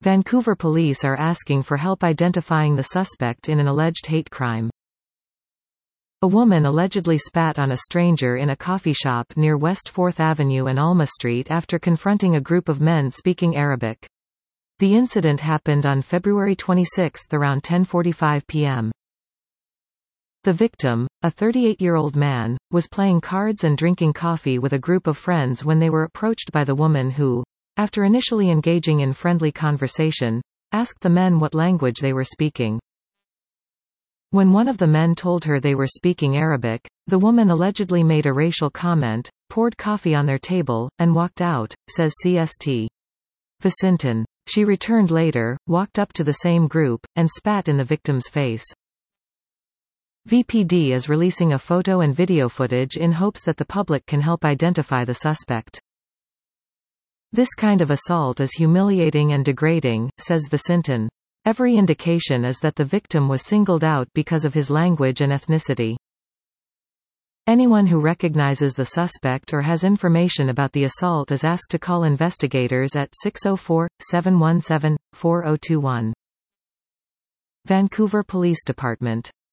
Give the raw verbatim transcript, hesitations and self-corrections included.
Vancouver police are asking for help identifying the suspect in an alleged hate crime. A woman allegedly spat on a stranger in a coffee shop near West fourth Avenue and Alma Street after confronting a group of men speaking Arabic. The incident happened on February twenty-sixth around ten forty-five p m The victim, a thirty-eight-year-old man, was playing cards and drinking coffee with a group of friends when they were approached by the woman who, after initially engaging in friendly conversation, asked the men what language they were speaking. When one of the men told her they were speaking Arabic, the woman allegedly made a racial comment, poured coffee on their table, and walked out, says C S T Vicinton. She returned later, walked up to the same group, and spat in the victim's face. V P D is releasing a photo and video footage in hopes that the public can help identify the suspect. This kind of assault is humiliating and degrading, says Vicinton. Every indication is that the victim was singled out because of his language and ethnicity. Anyone who recognizes the suspect or has information about the assault is asked to call investigators at six oh four, seven one seven, four oh two one. Vancouver Police Department.